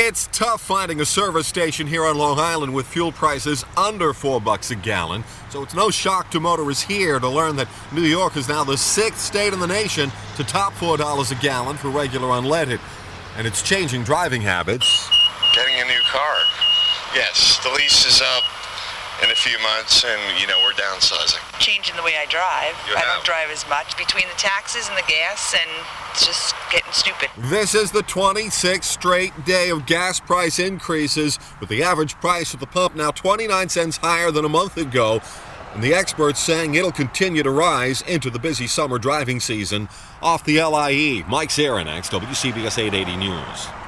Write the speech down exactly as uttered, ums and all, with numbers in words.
It's tough finding a service station here on Long Island with fuel prices under four bucks a gallon. So it's no shock to motorists here to learn that New York is now the sixth state in the nation to top four dollars a gallon for regular unleaded. And it's changing driving habits. Getting a new car. Yes, the lease is up in a few months, and, you know, we're downsizing. Changing the way I drive. You I have. don't drive as much between the taxes and the gas, and it's just getting stupid. This is the twenty-sixth straight day of gas price increases, with the average price at the pump now twenty-nine cents higher than a month ago. And the experts saying it'll continue to rise into the busy summer driving season. Off the L I E, Mike Zaranex, W C B S eight eighty News.